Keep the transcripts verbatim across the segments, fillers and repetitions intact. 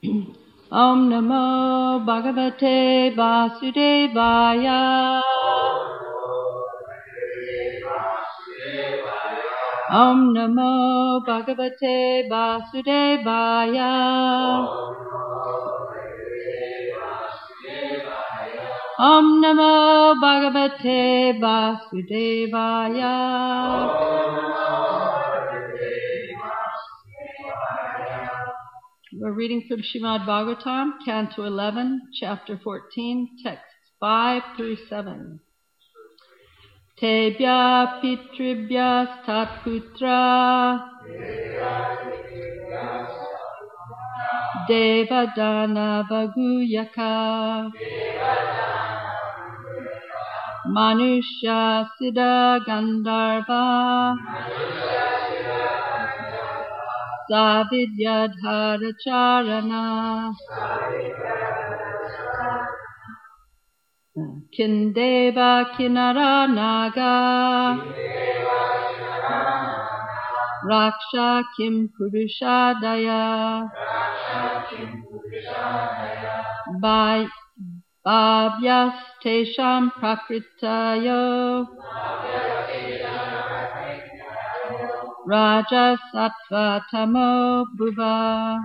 Om Namo Bhagavate Vasudevaya. Om Namo Bhagavate Vasudevaya. Om Namo Bhagavate Vasudevaya. We're reading from Srimad Bhagavatam, Canto eleven, Chapter fourteen, texts five through seven. Tebya pitribhya statputra Devadana Vaguyaka Manusya Siddha Gandharva Savidyadhara Charana Kindeva Kinara Naga Raksha Kim Purushadaya Bhavyas Tesham Prakritayo Raja Sattva Tamo Bhuva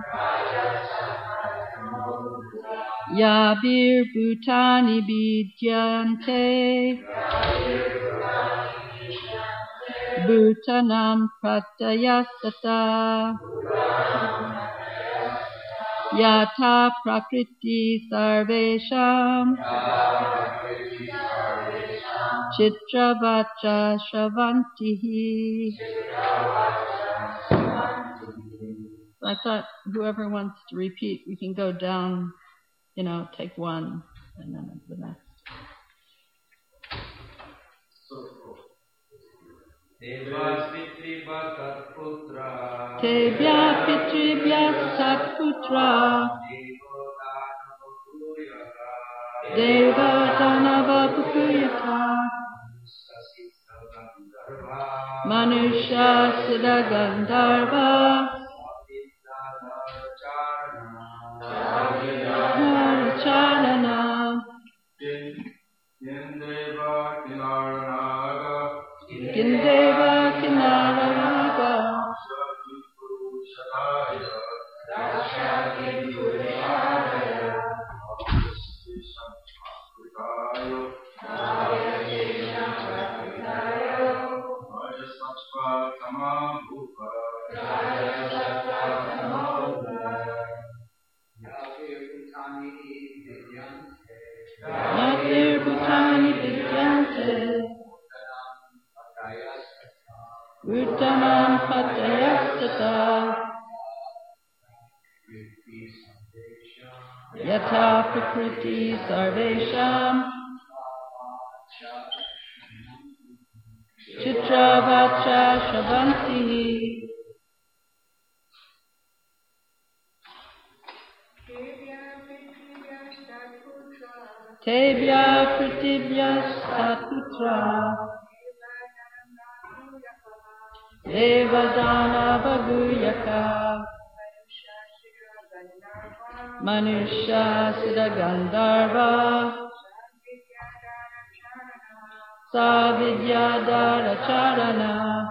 Yabir Bhutani Vidyante Bhutanam Pratyasata Yata Prakriti Sarvesham Chitravacha Shravantihi. I thought whoever wants to repeat, we can go down, you know, take one and then the next. Tebya pitribhya satputra Devadanava Pukuyata Manusya Siddha Gandharva Charana Kindeva Kinaranaga Yatir Bhutani Vidyante Uttamam Patayastata Yata Prakriti Sarvesham Chitravacha Shravantihi. Tebya Pritibhya Satputra Devadana Vaguyaka Manusya Siddha Gandharva Savidyadhara Charana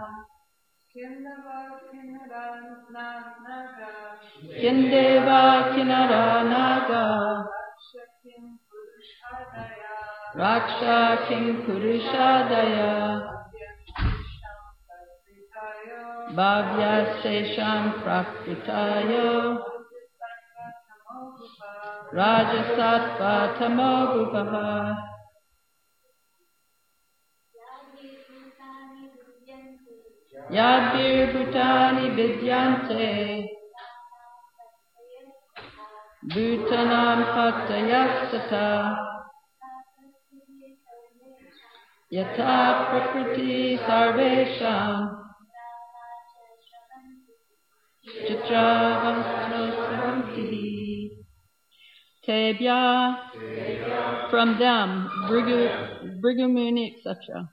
Kindeva Kinara Naga Raksha Kim Purushadaya Bhavyas Tesham Prakritayo Rajasattva Tamo Bhuvaha Yadbir Bhutani Vidyante Bhutanam Patayastata Yata Prakriti Sarvesham Chitravacha Tebya, from them, Bhrigu, Bhrigumuni, et cetera.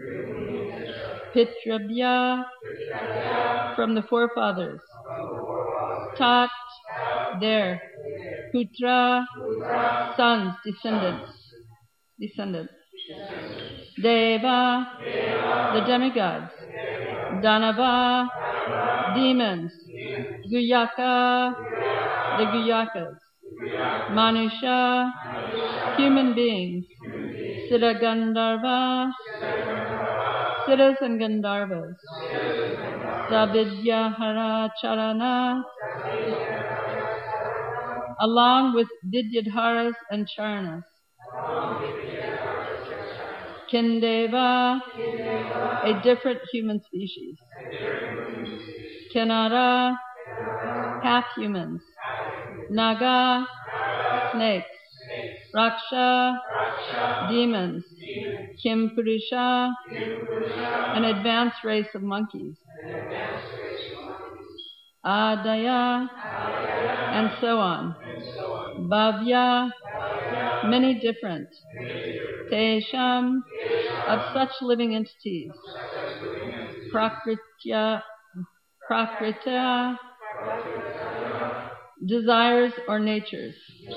Pitrabhya, from the forefathers. Tat, there. Putra, sons, descendants, descendants. Deva, the demigods. Danava, demons. Guyaka, the Guyakas. Manusha, human beings. Siddha Gandharva, Siddhas and Gandharvas. Savidyahara Charana, along with Vidyadharas and Charanas. Kindeva, a different human species. Kinara, half humans. Naga, snakes. Raksha, demons. Kimpurusha, an advanced race of monkeys. Adaya, and so on. Bhavya, many different. Tesham, of such living entities. Prakritya, Prakrita, desires or natures.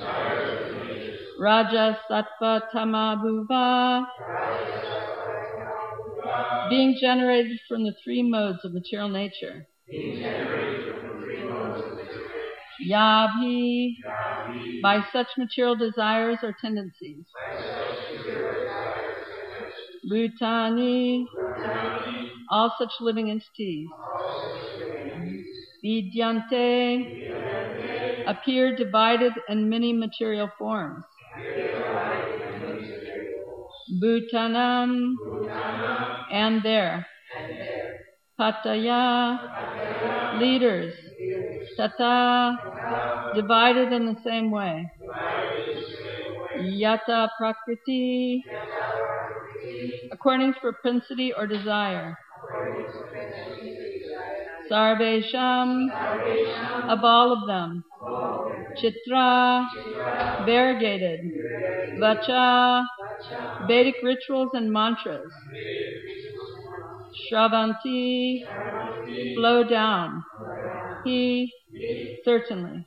Raja, Sattva, Tama, Bhuva, being generated from the three modes of material nature. Yabhi, by such material desires or tendencies. Bhutani, all such living entities. Vidyante, appear divided in many material forms. Bhutanam, and there. Pataya, leaders. Tata, divided in the same way. Yata prakriti, according to propensity or desire. Sarvesham, of all of them. Chitra, variegated. Vacha, Vedic rituals and mantras. Shravanti, flow down. He, certainly.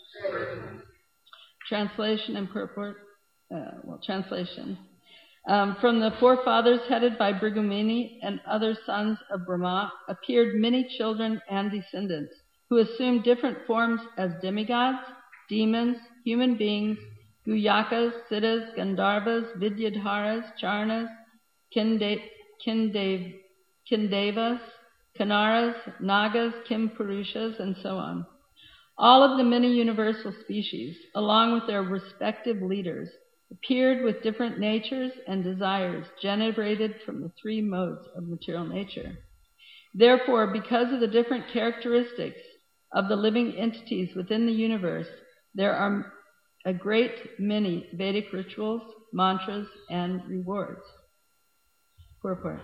Translation and purport. Uh, well, translation. Um, from the forefathers headed by Brigumini and other sons of Brahma appeared many children and descendants who assumed different forms as demigods, demons, human beings, Guyakas, Siddhas, Gandharvas, Vidyadharas, Charanas, Kinde, Kinde, Kindevas, Kanaras, Nagas, Kimpurushas, and so on. All of the many universal species, along with their respective leaders, appeared with different natures and desires generated from the three modes of material nature. Therefore, because of the different characteristics of the living entities within the universe, there are a great many Vedic rituals, mantras, and rewards. Purport.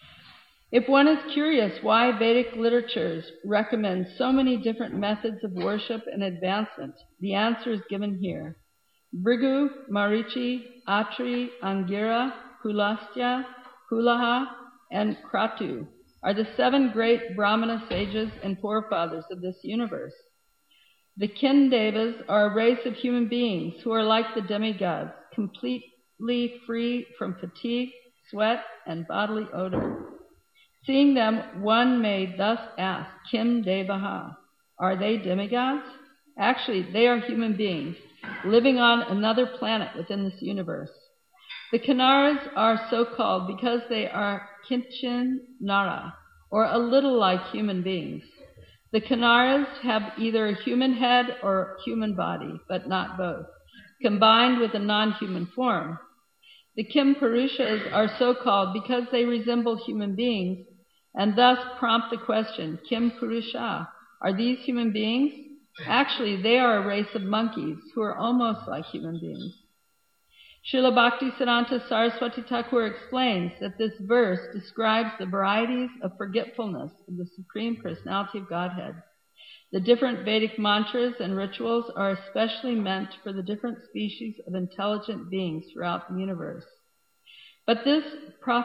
If one is curious why Vedic literatures recommend so many different methods of worship and advancement, the answer is given here. Bhrigu, Marichi, Atri, Angira, Pulastya, Pulaha, and Kratu are the seven great Brahmana sages and forefathers of this universe. The Kindevas are a race of human beings who are like the demigods, completely free from fatigue, sweat, and bodily odor. Seeing them, one may thus ask, Kim Devaha, are they demigods? Actually, they are human beings, living on another planet within this universe. The Kanaras are so called because they are Kinchin Nara, or a little like human beings. The Kanaras have either a human head or human body, but not both, combined with a non-human form. The Kimpurushas are so called because they resemble human beings, and thus prompt the question, Kimpurusha, are these human beings? Actually, they are a race of monkeys who are almost like human beings. Srila Bhaktisiddhanta Saraswati Thakur explains that this verse describes the varieties of forgetfulness of the Supreme Personality of Godhead. The different Vedic mantras and rituals are especially meant for the different species of intelligent beings throughout the universe. But this pro-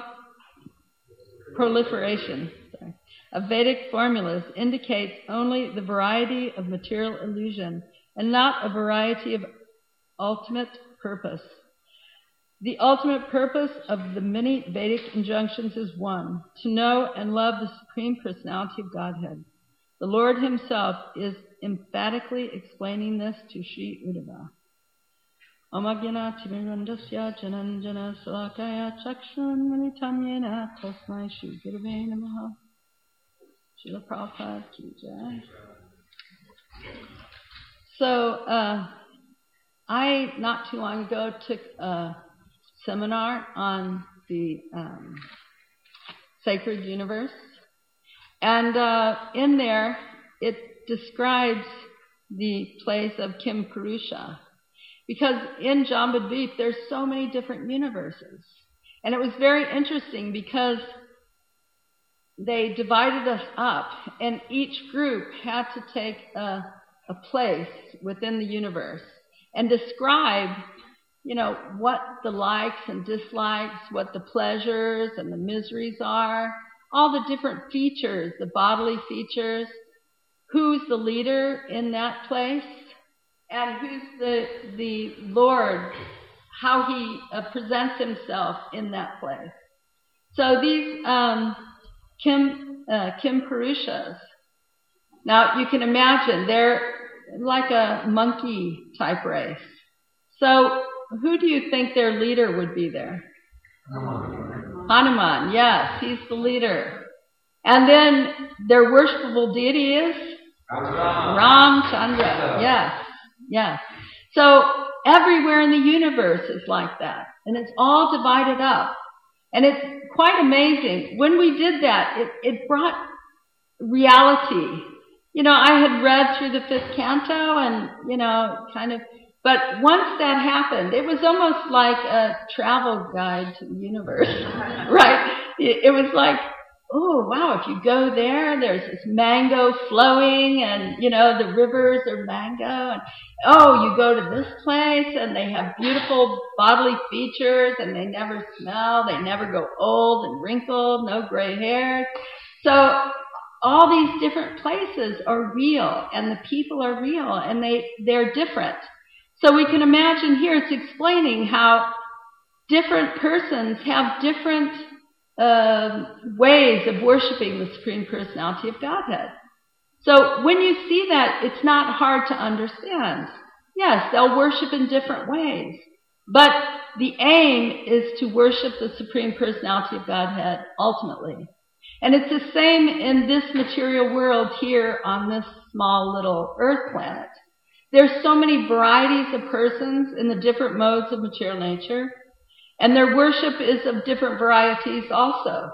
proliferation sorry, of Vedic formulas indicates only the variety of material illusion and not a variety of ultimate purpose. The ultimate purpose of the many Vedic injunctions is one, to know and love the Supreme Personality of Godhead. The Lord himself is emphatically explaining this to Sri Uddhava. Amagyana timirandasya jananjana salakaya chakshun militamyena tasmai Shri Gurave namaha. Srila Prabhupada ki jai. So, uh, I, not too long ago, took a seminar on the um, sacred universe. And uh, in there, it describes the place of Kim Purusha. Because in Jambudvip, there's so many different universes. And it was very interesting because they divided us up, and each group had to take a, a place within the universe and describe, you know, what the likes and dislikes, what the pleasures and the miseries are, all the different features, the bodily features, who's the leader in that place, and who's the the Lord, how he uh, presents himself in that place. So these um, Kim uh, Kim Purushas, now you can imagine they're like a monkey type race. So who do you think their leader would be there? Hanuman. Hanuman, yes, he's the leader. And then their worshipable deity is Ramchandra. Yes, yes. So everywhere in the universe is like that, and it's all divided up. And it's quite amazing. When we did that, it, it brought reality. You know, I had read through the fifth canto and, you know, kind of, but once that happened, it was almost like a travel guide to the universe, right? It, it was like, oh, wow, if you go there, there's this mango flowing and, you know, the rivers are mango. And, oh, you go to this place and they have beautiful bodily features and they never smell, they never go old and wrinkled, no gray hairs. So all these different places are real and the people are real and they, they're different. So we can imagine here it's explaining how different persons have different uh, ways of worshiping the Supreme Personality of Godhead. So when you see that, it's not hard to understand. Yes, they'll worship in different ways, but the aim is to worship the Supreme Personality of Godhead ultimately. And it's the same in this material world here on this small little earth planet. There's so many varieties of persons in the different modes of material nature, and their worship is of different varieties also.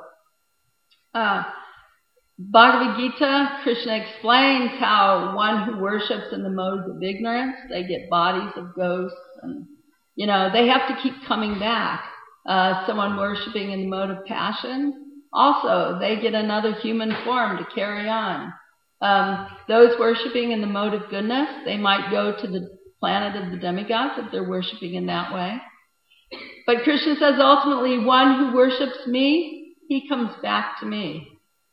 Uh, Bhagavad Gita, Krishna explains how one who worships in the modes of ignorance, they get bodies of ghosts, and, you know, they have to keep coming back. Uh, someone worshiping in the mode of passion, also, they get another human form to carry on. Um, those worshiping in the mode of goodness, they might go to the planet of the demigods if they're worshiping in that way. But Krishna says ultimately, one who worships me, he comes back to me.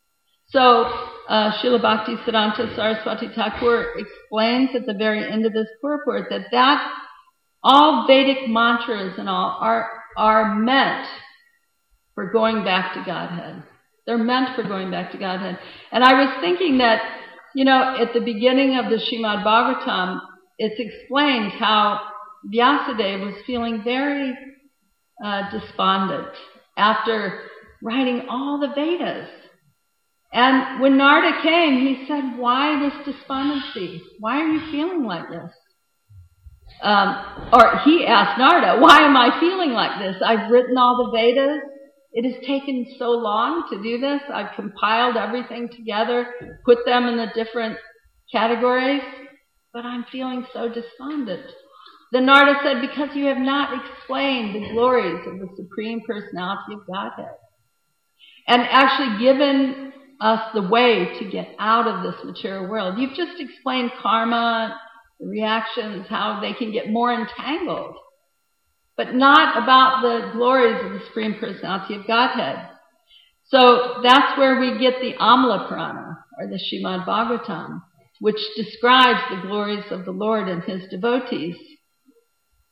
So uh, Srila Bhaktisiddhanta Saraswati Thakur explains at the very end of this purport that that all Vedic mantras and all are are meant for going back to Godhead. They're meant for going back to Godhead. And I was thinking that, you know, at the beginning of the Srimad Bhagavatam, it's explained how Vyasadeva was feeling very uh, despondent after writing all the Vedas. And when Narada came, he said, why this despondency? Why are you feeling like this? Um, or he asked Narada, why am I feeling like this? I've written all the Vedas. It has taken so long to do this. I've compiled everything together, put them in the different categories, but I'm feeling so despondent. Then Narada said, because you have not explained the glories of the Supreme Personality of Godhead and actually given us the way to get out of this material world. You've just explained karma, the reactions, how they can get more entangled, but not about the glories of the Supreme Personality of Godhead. So that's where we get the Amala Purana, or the Srimad Bhagavatam, which describes the glories of the Lord and his devotees.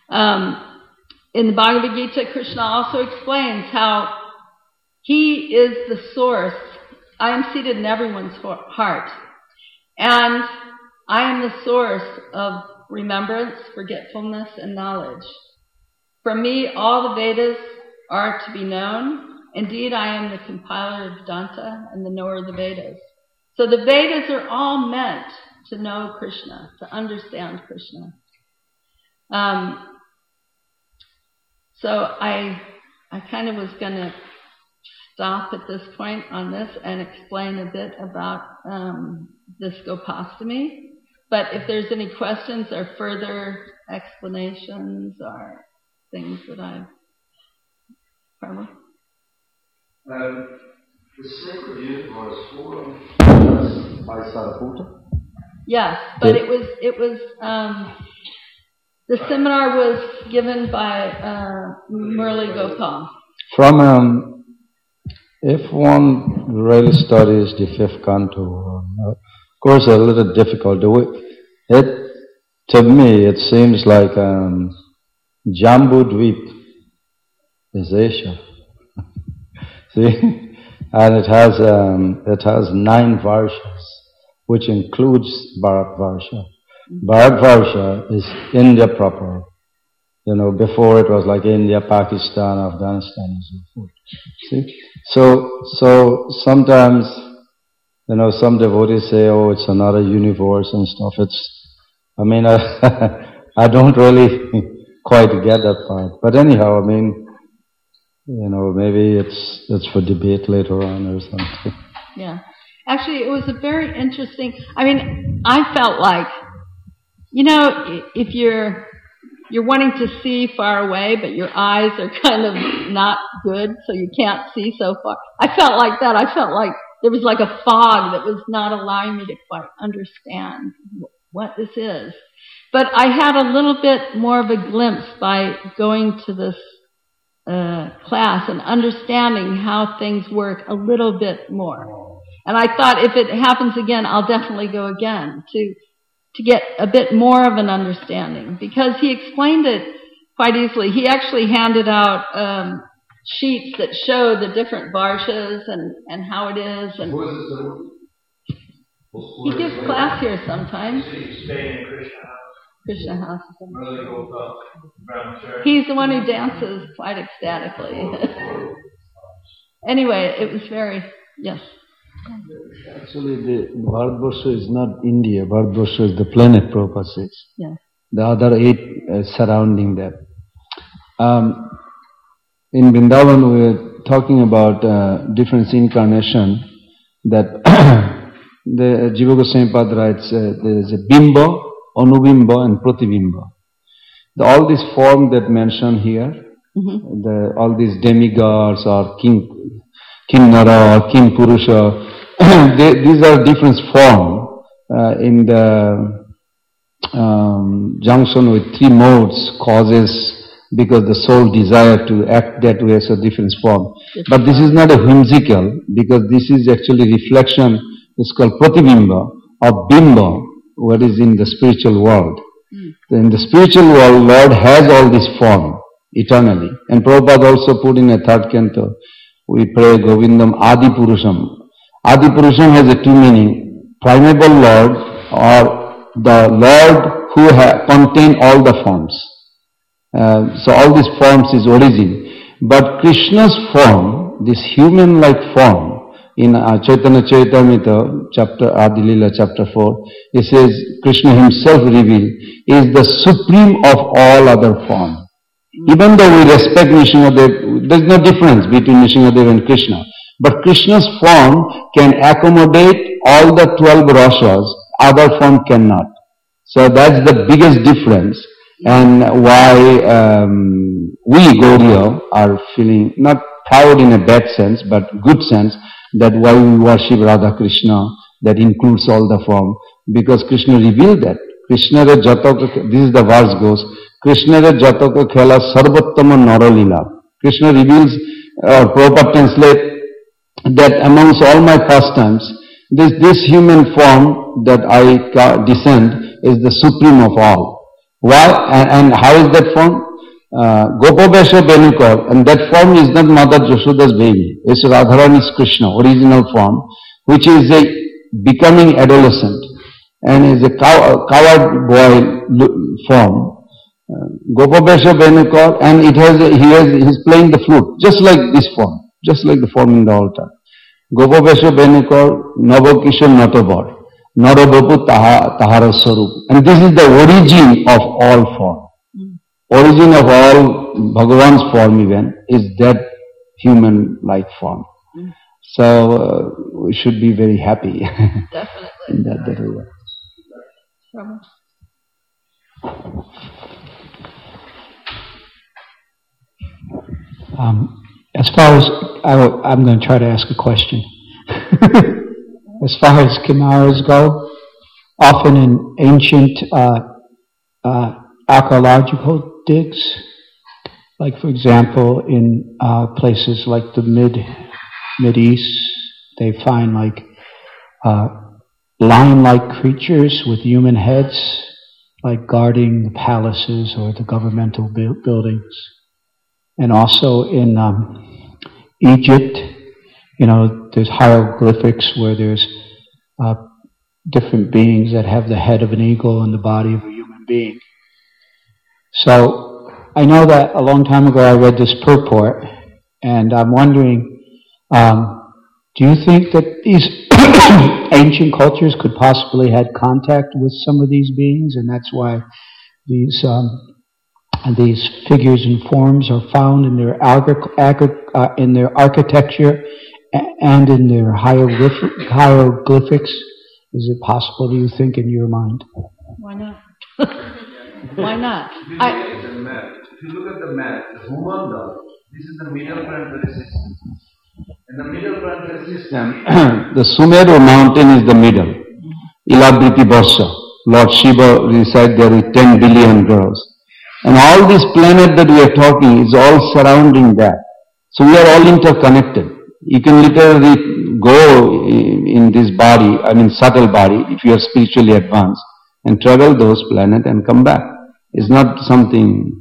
Um, in the Bhagavad Gita, Krishna also explains how he is the source. I am seated in everyone's heart. And I am the source of remembrance, forgetfulness, and knowledge. From me, all the Vedas are to be known. Indeed, I am the compiler of Vedanta and the knower of the Vedas. So the Vedas are all meant to know Krishna, to understand Krishna. Um, so I, I kind of was going to stop at this point on this and explain a bit about um, this Gopastami. But if there's any questions or further explanations or things that I've... Pardon? Um, the sacred youth was formed by Sariputta? Yes, but it was, it was um, the seminar was given by uh, Murli Gopal. From, um, if one really studies the fifth canto, uh, of course a little difficult. It, to me, it seems like um, Jambu Dweep is Asia. See? And it has, um, it has nine varshas, which includes Bharatvarsha. Bharatvarsha is India proper. You know, before it was like India, Pakistan, Afghanistan and so forth. See? So, so sometimes, you know, some devotees say, oh, it's another universe and stuff. It's, I mean, I, I don't really quite get that part. But anyhow, I mean, you know, maybe it's, it's for debate later on or something. Yeah. Actually, it was a very interesting, I mean, I felt like, you know, if you're, you're wanting to see far away, but your eyes are kind of not good, so you can't see so far. I felt like that. I felt like there was like a fog that was not allowing me to quite understand what this is. But I had a little bit more of a glimpse by going to this uh, class and understanding how things work a little bit more. And I thought if it happens again, I'll definitely go again to to get a bit more of an understanding, because he explained it quite easily. He actually handed out um, sheets that show the different varshas and, and how it is. And he gives class here sometimes. Krishna House. He's the one who dances quite ecstatically. Anyway, it was very, yes. Actually, the Bharatvarsha is not India. Bharatvarsha is the planet, Prabhupada says. Yeah. The other eight uh, surrounding that. Um, in Vrindavan, we were talking about uh, different incarnation. That the Jiva Goswami Pad writes, uh, there is a bimba, anubimba, and pratibimba. The, all these forms that mentioned here, mm-hmm. the, all these demigods or king, Kinnara or King Purusha, they, these are different forms uh, in the um, junction with three modes, causes, because the soul desire to act that way, so different form. But this is not a whimsical, because this is actually reflection. It's called pratibimba or bimba, what is in the spiritual world. Mm. In the spiritual world, Lord has all this form eternally. And Prabhupada also put in a third canto, we pray Govindam Adi Purusham. Adi Purusham has a two meaning, primeval Lord or the Lord who ha- contain all the forms. Uh, so all these forms is origin. But Krishna's form, this human-like form, in uh, Chaitanya Charitamrita, chapter Adi Lila, chapter four, it says Krishna himself revealed is the supreme of all other forms. Even though we respect Nrsimhadev, there's no difference between Nrsimhadev and Krishna. But Krishna's form can accommodate all the twelve rashas, other form cannot. So that's the biggest difference, and why um, we Gauriya are feeling, not proud in a bad sense, but good sense, that why we worship Radha Krishna, that includes all the form, because Krishna revealed that. Krishna re jataka, this is the verse goes, Krishna re jataka khela sarvattama naralila. Krishna reveals, uh, Prabhupada translate, that amongst all my pastimes, this, this human form that I descend is the supreme of all. Why and, and how is that form? Uh, Gopavesha Benukar, and that form is not Mother Yashoda's baby. It's Radharani's Krishna, original form, which is a becoming adolescent and is a cow, coward boy form. Uh, Gopavesha Benukar, and it has a, he has he's playing the flute, just like this form, just like the form in the altar. Gopavesha Benukar, Navakishor Natavar. Narabapu taha, Tahara Sarup. And this is the origin of all form. Mm. Origin of all Bhagavan's form even is that human-like form. Mm. So uh, we should be very happy. Definitely. in that, that way. Um, as far as, I, I'm going to try to ask a question. As far as Kimaras go, often in ancient uh, uh, archaeological digs, like for example in uh, places like the mid mid east, they find like uh, lion-like creatures with human heads, like guarding the palaces or the governmental bu- buildings, and also in um, Egypt. You know, there's hieroglyphics where there's uh, different beings that have the head of an eagle and the body of a human being. So I know that a long time ago I read this purport, and I'm wondering, um, do you think that these ancient cultures could possibly had contact with some of these beings, and that's why these um, these figures and forms are found in their agri- agri- uh, in their architecture and in their hieroglyph- hieroglyphics? Is it possible, do you think, in your mind? Why not? Why not? If you, I, look at the map, if you look at the map, the Humanda, this is the middle planetary system. And the middle planetary system... the Sumeru mountain is the middle. Ilabriti Varsha. Lord Shiva resides there with ten billion girls. And all this planet that we are talking is all surrounding that. So we are all interconnected. You can literally go in this body, I mean subtle body, if you are spiritually advanced, and travel those planets and come back. It's not something...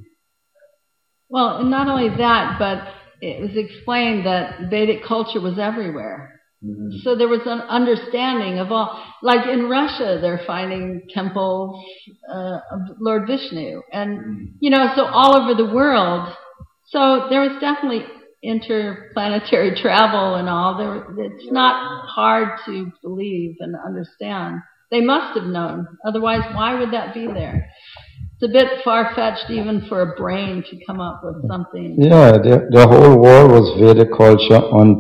Well, and not only that, but it was explained that Vedic culture was everywhere. Mm-hmm. So there was an understanding of all... Like in Russia, they're finding temples uh, of Lord Vishnu. And, mm-hmm. you know, so all over the world. So there was definitely interplanetary travel and all. There, it's not hard to believe and understand. They must have known. Otherwise, why would that be there? It's a bit far-fetched even for a brain to come up with something. Yeah, the, the whole world was Vedic culture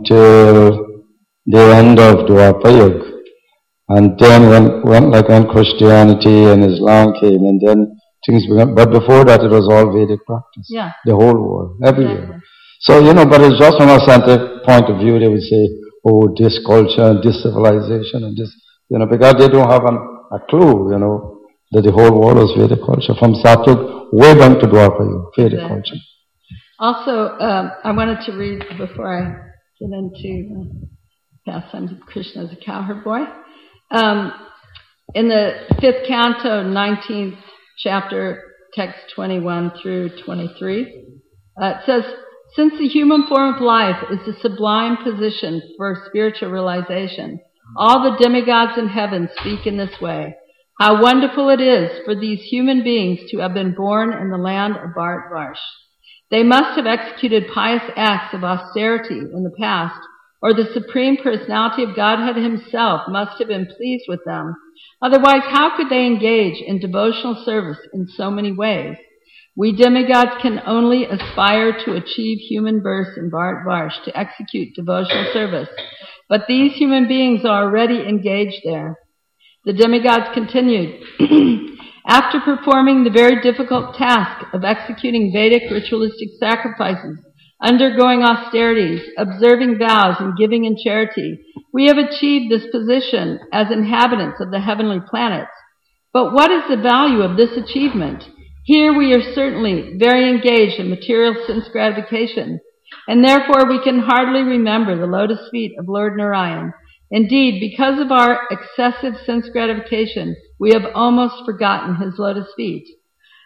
until the end of Dwapara Yuga. And then when, when, like when Christianity and Islam came, and then things began. But before that, it was all Vedic practice. Yeah. The whole world, everywhere. Exactly. So, you know, but it's just from a scientific point of view, they would say, oh, this culture, this civilization, and this, you know, because they don't have an, a clue, you know, that the whole world was Vedic culture, from Satyug way back to Dwapara Yuga, Vedic exactly. culture. Also, um, I wanted to read, before I get into uh, pastimes of Krishna as a cowherd boy, um, in the fifth canto, nineteenth chapter, text twenty-one through twenty-three, uh, it says, since the human form of life is the sublime position for spiritual realization, all the demigods in heaven speak in this way. How wonderful it is for these human beings to have been born in the land of Bharatvarsh. They must have executed pious acts of austerity in the past, or the Supreme Personality of Godhead Himself must have been pleased with them. Otherwise, how could they engage in devotional service in so many ways? We demigods can only aspire to achieve human birth in Bharatvarsh to execute devotional service, but these human beings are already engaged there. The demigods continued, after performing the very difficult task of executing Vedic ritualistic sacrifices, undergoing austerities, observing vows, and giving in charity, we have achieved this position as inhabitants of the heavenly planets. But what is the value of this achievement? Here we are certainly very engaged in material sense gratification, and therefore we can hardly remember the lotus feet of Lord Narayan. Indeed, because of our excessive sense gratification, we have almost forgotten his lotus feet.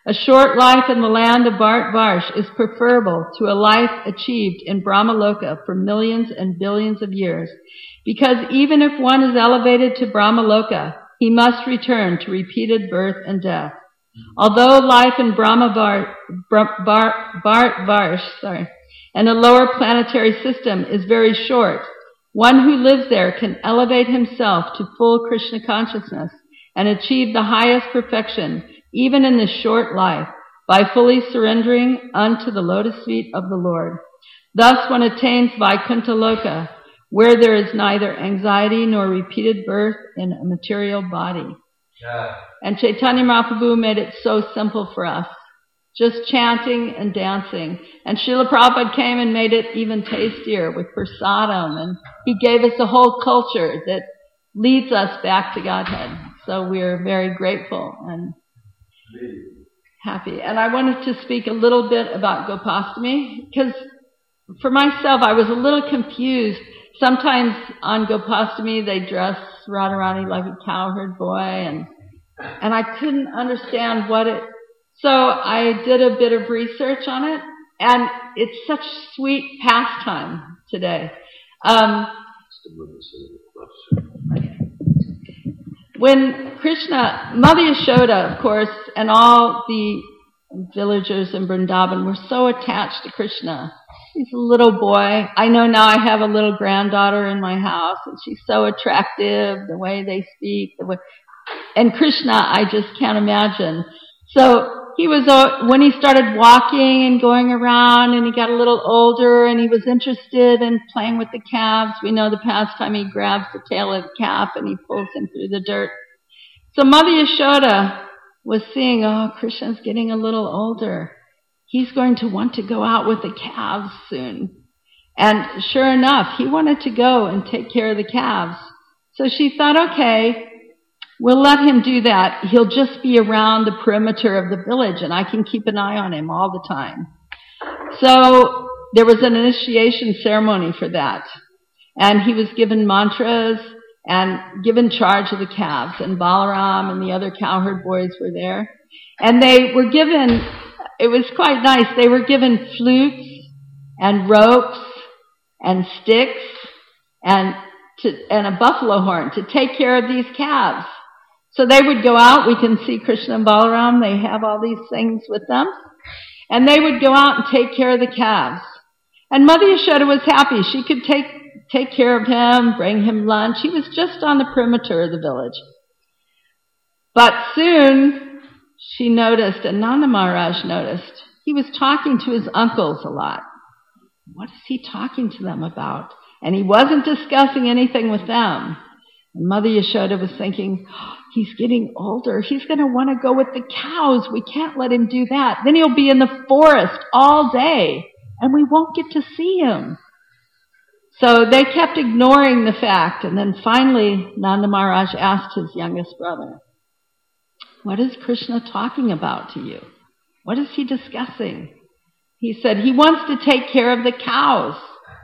A short life in the land of Bharat Varsh is preferable to a life achieved in Brahmaloka for millions and billions of years, because even if one is elevated to Brahmaloka, he must return to repeated birth and death. Although life in Brahma Bharat Bar, Bar, Varsh, sorry, and a lower planetary system is very short, one who lives there can elevate himself to full Krishna consciousness and achieve the highest perfection, even in this short life, by fully surrendering unto the lotus feet of the Lord. Thus one attains Vaikuntha Loka, where there is neither anxiety nor repeated birth in a material body. Yeah. And Chaitanya Mahaprabhu made it so simple for us. Just chanting and dancing. And Srila Prabhupada came and made it even tastier with prasadam. And he gave us a whole culture that leads us back to Godhead. So we're very grateful and happy. And I wanted to speak a little bit about Gopastami, because for myself I was a little confused. Sometimes on Gopastami they dress Radharani like a cowherd boy, and and I couldn't understand what it... So I did a bit of research on it, and it's such sweet pastime today. Um, when Krishna, Mother Yashoda, of course, and all the villagers in Vrindavan were so attached to Krishna. He's a little boy. I know now I have a little granddaughter in my house, and she's so attractive, the way they speak, the way, and Krishna, I just can't imagine. So he was, uh, when he started walking and going around, and he got a little older, and he was interested in playing with the calves. We know the pastime, he grabs the tail of the calf and he pulls him through the dirt. So Mother Yashoda was seeing, oh, Krishna's getting a little older. He's going to want to go out with the calves soon. And sure enough, he wanted to go and take care of the calves. So she thought, okay, we'll let him do that. He'll just be around the perimeter of the village, and I can keep an eye on him all the time. So there was an initiation ceremony for that. And he was given mantras and given charge of the calves. And Balaram and the other cowherd boys were there. And they were given, it was quite nice, they were given flutes and ropes and sticks and, to, and a buffalo horn to take care of these calves. So they would go out. We can see Krishna and Balaram. They have all these things with them. And they would go out and take care of the calves. And Mother Yashoda was happy. She could take, take care of him, bring him lunch. He was just on the perimeter of the village. But soon she noticed, and Nanda Maharaj noticed, he was talking to his uncles a lot. What is he talking to them about? And he wasn't discussing anything with them. And Mother Yashoda was thinking, oh, he's getting older. He's going to want to go with the cows. We can't let him do that. Then he'll be in the forest all day, and we won't get to see him. So they kept ignoring the fact. And then finally, Nanda Maharaj asked his youngest brother, what is Krishna talking about to you? What is he discussing? He said, he wants to take care of the cows.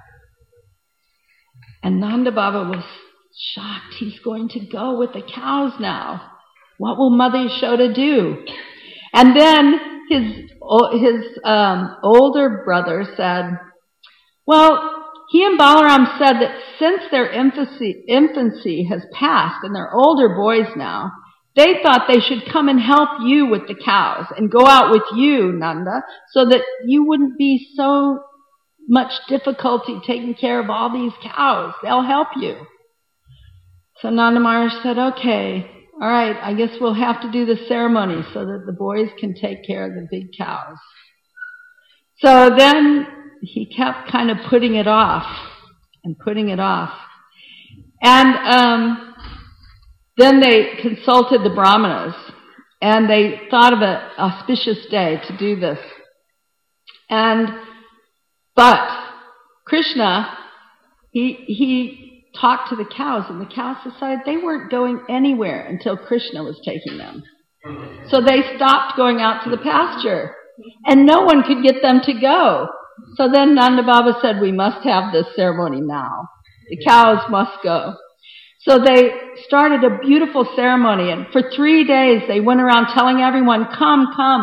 And Nanda Baba was shocked. He's going to go with the cows now. What will Mother Yashoda do? And then his his um, older brother said, well, he and Balaram said that since their infancy, infancy has passed and they're older boys now, they thought they should come and help you with the cows and go out with you, Nanda, so that you wouldn't be so much difficulty taking care of all these cows. They'll help you. So Nanda Maharaj said, okay, all right, I guess we'll have to do the ceremony so that the boys can take care of the big cows. So then he kept kind of putting it off and putting it off. And um, then they consulted the Brahmanas, and they thought of an auspicious day to do this. And, but Krishna, he, he, talked to the cows, and the cows decided they weren't going anywhere until Krishna was taking them. So they stopped going out to the pasture, and no one could get them to go. So then Nanda Baba said, we must have this ceremony now. The cows must go. So they started a beautiful ceremony, and for three days they went around telling everyone, come, come,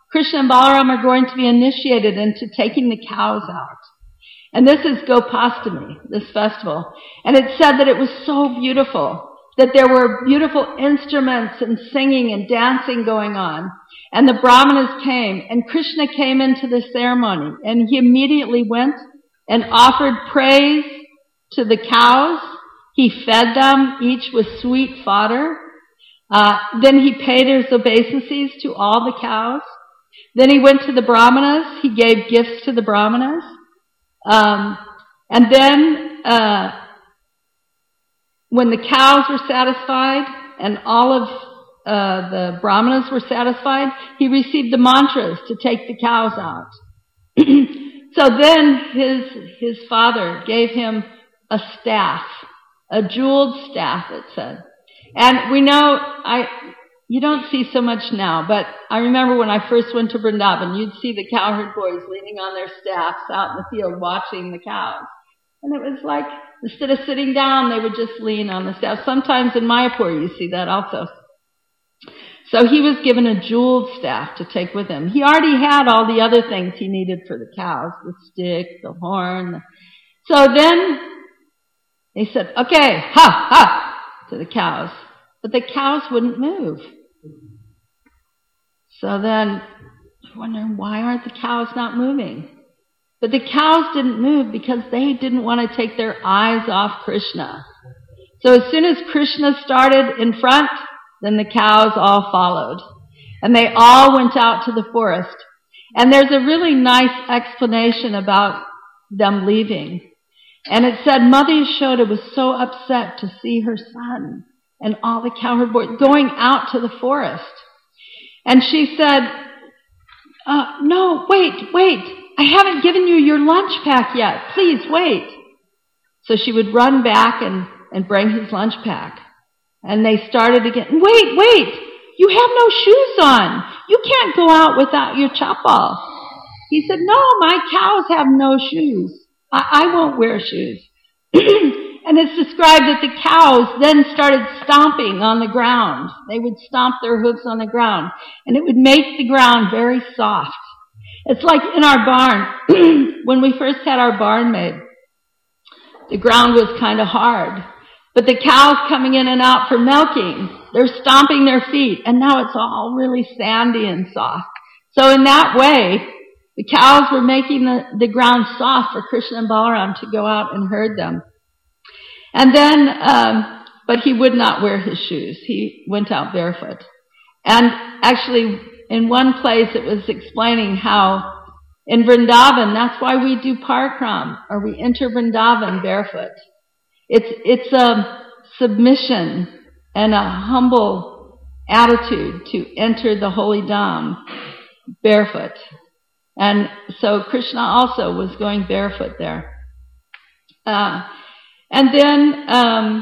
Krishna and Balaram are going to be initiated into taking the cows out. And this is Gopastami, this festival. And it said that it was so beautiful, that there were beautiful instruments and singing and dancing going on. And the Brahmanas came, and Krishna came into the ceremony, and he immediately went and offered praise to the cows. He fed them, each with sweet fodder. Uh, then he paid his obeisances to all the cows. Then he went to the Brahmanas. He gave gifts to the Brahmanas. Um, and then, uh, when the cows were satisfied and all of uh, the Brahmanas were satisfied, he received the mantras to take the cows out. So then his his father gave him a staff, a jeweled staff, it said. And we know, I you don't see so much now, but I remember when I first went to Vrindavan, you'd see the cowherd boys leaning on their staffs out in the field watching the cows. And it was like, instead of sitting down, they would just lean on the staff. Sometimes in Mayapur you see that also. So he was given a jeweled staff to take with him. He already had all the other things he needed for the cows, the stick, the horn. So then they said, okay, ha, ha, to the cows. But the cows wouldn't move. So then, wondering, why aren't the cows not moving? But the cows didn't move because they didn't want to take their eyes off Krishna. So as soon as Krishna started in front, then the cows all followed. And they all went out to the forest. And there's a really nice explanation about them leaving. And it said Mother Yashoda was so upset to see her son and all the cowherd boys going out to the forest. And she said, uh, no, wait, wait. I haven't given you your lunch pack yet. Please wait. So she would run back and, and bring his lunch pack. And they started again. Wait, wait. You have no shoes on. You can't go out without your chappal. He said, no, my cows have no shoes. I, I won't wear shoes. And it's described that the cows then started stomping on the ground. They would stomp their hooves on the ground. And it would make the ground very soft. It's like in our barn. When we first had our barn made, the ground was kind of hard. But the cows coming in and out for milking, they're stomping their feet. And now it's all really sandy and soft. So in that way, the cows were making the, the ground soft for Krishna and Balaram to go out and herd them. And then, um, but he would not wear his shoes. He went out barefoot. And actually, in one place it was explaining how in Vrindavan, that's why we do parikram, or we enter Vrindavan barefoot. It's, it's a submission and a humble attitude to enter the holy dham barefoot. And so Krishna also was going barefoot there. Uh, and then um,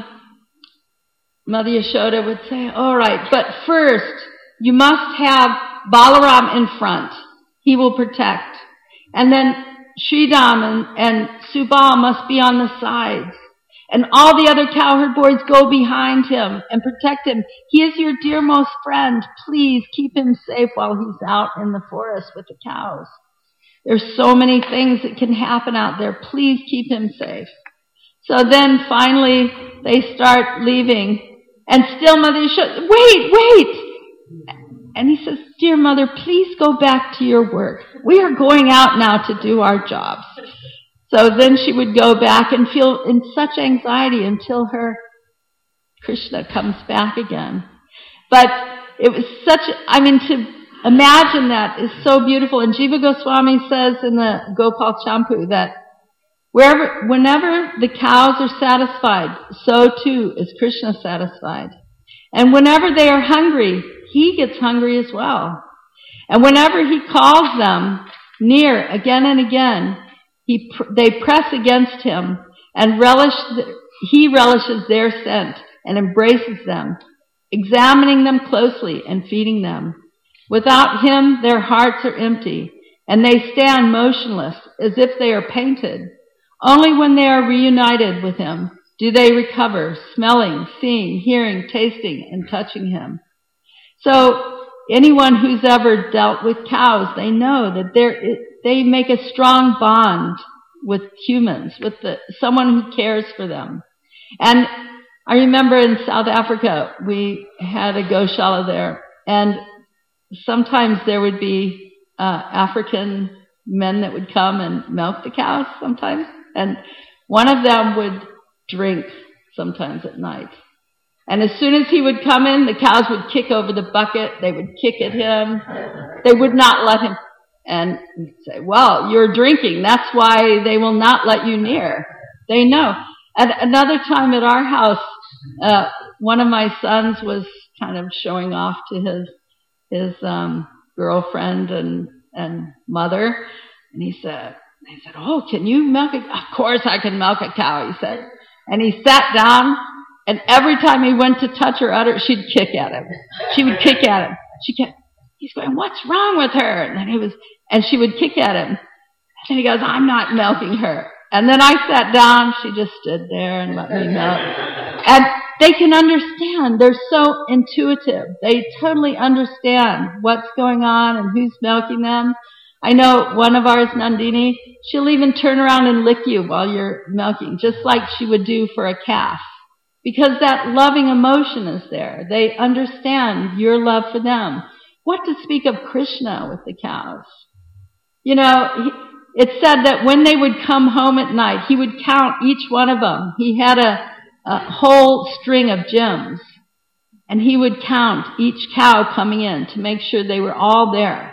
Mother Yashoda would say, all right, but first you must have Balaram in front. He will protect. And then Sridham and, and Subal must be on the sides. And all the other cowherd boys go behind him and protect him. He is your dearmost friend. Please keep him safe while he's out in the forest with the cows. There's so many things that can happen out there. Please keep him safe. So then finally they start leaving. And still Mother Yashoda, wait, wait! And he says, dear Mother, please go back to your work. We are going out now to do our jobs. So then she would go back and feel in such anxiety until her Krishna comes back again. But it was such, I mean, to imagine that is so beautiful. And Jiva Goswami says in the Gopal Champu that wherever, whenever the cows are satisfied, so too is Krishna satisfied. And whenever they are hungry, he gets hungry as well. And whenever he calls them near again and again, he pr- they press against him and relish. The, he relishes their scent and embraces them, examining them closely and feeding them. Without him, their hearts are empty, and they stand motionless as if they are painted. Only when they are reunited with him do they recover, smelling, seeing, hearing, tasting, and touching him. So anyone who's ever dealt with cows, they know that they're, they make a strong bond with humans, with the, someone who cares for them. And I remember in South Africa, we had a Goshala there, and sometimes there would be uh, African men that would come and milk the cows sometimes, and one of them would drink sometimes at night. And as soon as he would come in, the cows would kick over the bucket, they would kick at him, they would not let him, and he'd say, well, you're drinking, that's why they will not let you near. They know. At another time at our house, uh, one of my sons was kind of showing off to his, his, um, girlfriend and, and mother, and he said, they said, oh, can you milk a, of course I can milk a cow, he said. And he sat down, and every time he went to touch her udder, she'd kick at him. She would kick at him. She kept, he's going, what's wrong with her? And then he was, and she would kick at him. And he goes, I'm not milking her. And then I sat down, she just stood there and let me milk. And they can understand. They're so intuitive. They totally understand what's going on and who's milking them. I know one of ours, Nandini, she'll even turn around and lick you while you're milking, just like she would do for a calf. Because that loving emotion is there. They understand your love for them. What to speak of Krishna with the cows? You know, he, it said that when they would come home at night, he would count each one of them. He had a, a whole string of gems. And he would count each cow coming in to make sure they were all there.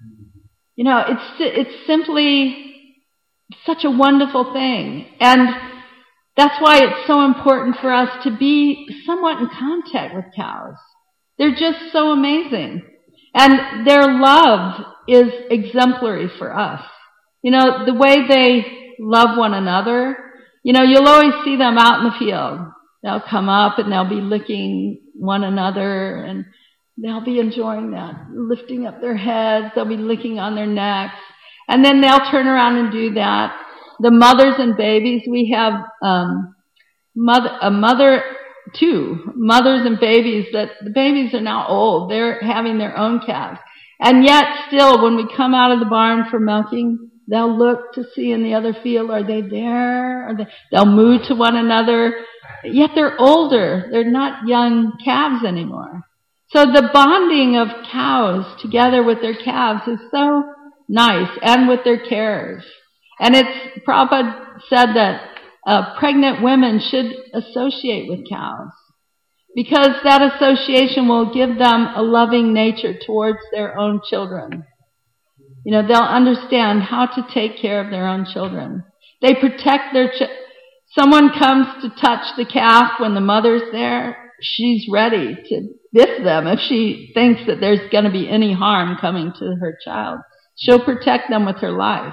You know, it's it's simply such a wonderful thing. And that's why it's so important for us to be somewhat in contact with cows. They're just so amazing. And their love is exemplary for us. You know, the way they love one another, you know, you'll always see them out in the field. They'll come up and they'll be licking one another, and they'll be enjoying that, lifting up their heads, they'll be licking on their necks, and then they'll turn around and do that. The mothers and babies, we have um, mother, a mother, two mothers and babies that the babies are now old. They're having their own calves. And yet still, when we come out of the barn for milking, they'll look to see in the other field, are they there? Are they, they'll move to one another. Yet they're older. They're not young calves anymore. So the bonding of cows together with their calves is so nice, and with their carers. And it's, Prabhupada said that uh, pregnant women should associate with cows, because that association will give them a loving nature towards their own children. You know, they'll understand how to take care of their own children. They protect their ch- someone comes to touch the calf when the mother's there, she's ready to biff them if she thinks that there's going to be any harm coming to her child. She'll protect them with her life.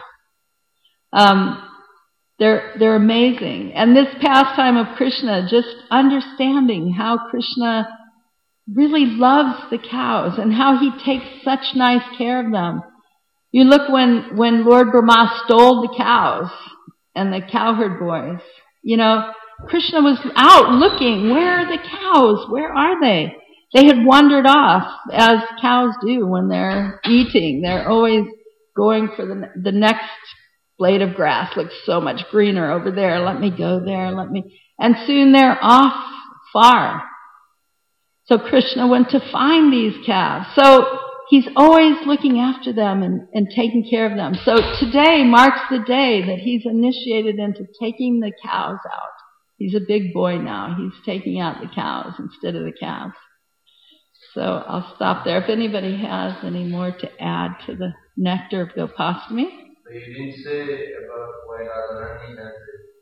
Um, they're, they're amazing. And this pastime of Krishna, just understanding how Krishna really loves the cows and how he takes such nice care of them. You look when, when Lord Brahma stole the cows and the cowherd boys, you know, Krishna was out looking, where are the cows? Where are they? They had wandered off, as cows do when they're eating. They're always going for the, the next blade of grass. Looks so much greener over there. Let me go there. Let me. And soon they're off far. So Krishna went to find these calves. So he's always looking after them and, and taking care of them. So today marks the day that he's initiated into taking the cows out. He's a big boy now. He's taking out the cows instead of the calves. So I'll stop there. If anybody has any more to add to the nectar of Gopastami. So you didn't say about why Radharani does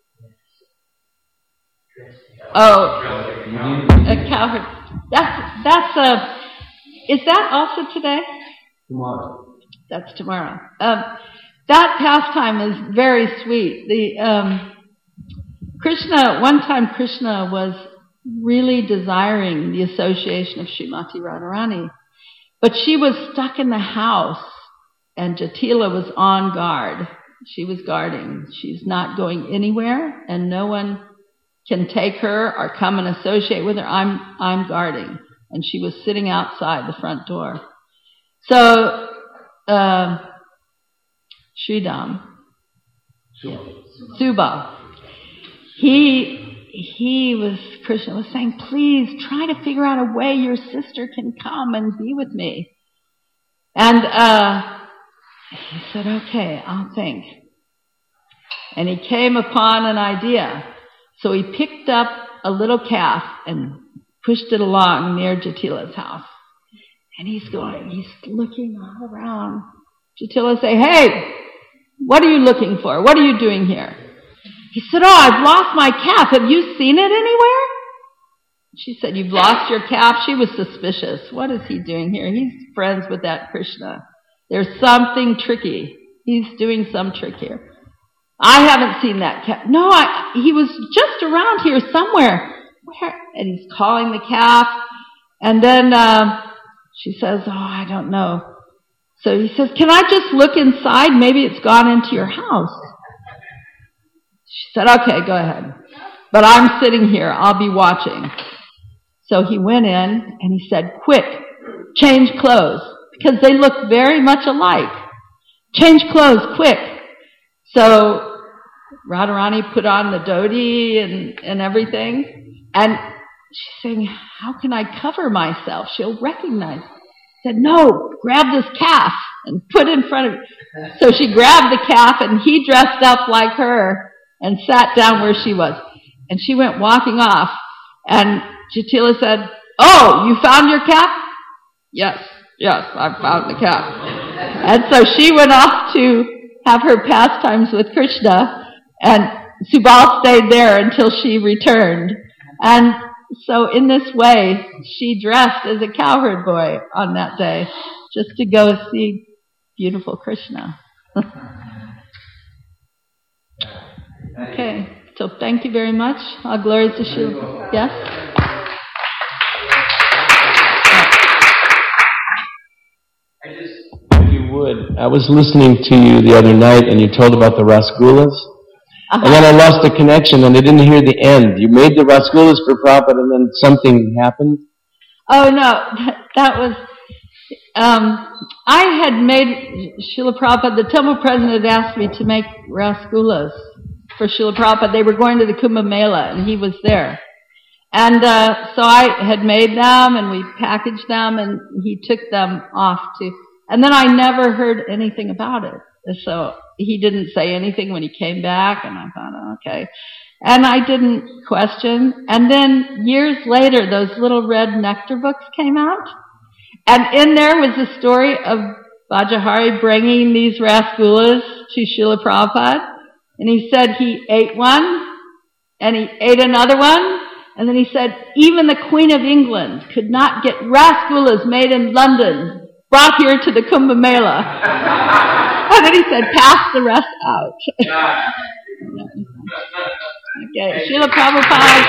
it. Oh, a cowherd. That's, that's a, is that also today? Tomorrow. That's tomorrow. Um, that pastime is very sweet. The, um, Krishna, one time Krishna was really desiring the association of Srimati Radharani, but she was stuck in the house and Jatila was on guard. She was guarding. She's not going anywhere and no one can take her or come and associate with her. I'm, I'm guarding. And she was sitting outside the front door. So, uh, Sridham, Subal, he, he was, Krishna was saying, please try to figure out a way your sister can come and be with me. And uh, he said, okay, I'll think. And he came upon an idea. So he picked up a little calf and pushed it along near Jatila's house. And he's going, he's looking all around. Jatila say, hey, what are you looking for? What are you doing here? He said, oh, I've lost my calf. Have you seen it anywhere? She said, you've lost your calf? She was suspicious. What is he doing here? He's friends with that Krishna. There's something tricky. He's doing some trick here. I haven't seen that calf. No, I, he was just around here somewhere. Where? And he's calling the calf. And then uh, she says, oh, I don't know. So he says, can I just look inside? Maybe it's gone into your house. She said, okay, go ahead. But I'm sitting here. I'll be watching. So he went in and he said, quick, change clothes. Because they look very much alike. Change clothes, quick. So Radharani put on the dhoti and, and everything. And she's saying, how can I cover myself? She'll recognize. Said, no, grab this calf and put it in front of her. So she grabbed the calf and he dressed up like her and sat down where she was. And she went walking off. And Jatila said, oh, you found your calf? Yes, yes, I found the calf. And so she went off to have her pastimes with Krishna, and Subal stayed there until she returned. And so in this way, she dressed as a cowherd boy on that day, just to go see beautiful Krishna. Okay, so thank you very much. All glories to Shri. Yes? I just, if you would, I was listening to you the other night and you told about the Rasgulas. Uh-huh. And then I lost the connection and I didn't hear the end. You made the Rasgulas for Prabhupada and then something happened? Oh no, that, that was, um, I had made Srila Prabhupada, the temple president had asked me to make Rasgulas for Srila Prabhupada. They were going to the Kumbh Mela and he was there. And uh, so I had made them and we packaged them and he took them off to, and then I never heard anything about it. So he didn't say anything when he came back and I thought, oh, okay. And I didn't question. And then years later, those little red nectar books came out. And in there was a story of Bajahari bringing these Rasgulas to Srila Prabhupada. And he said he ate one and he ate another one. And then he said, even the Queen of England could not get Rasgulas made in London, brought here to the Kumbh Mela. And then he said, pass the rest out. Okay, Srila Prabhupada,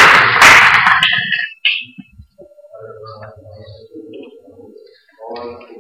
please, yes.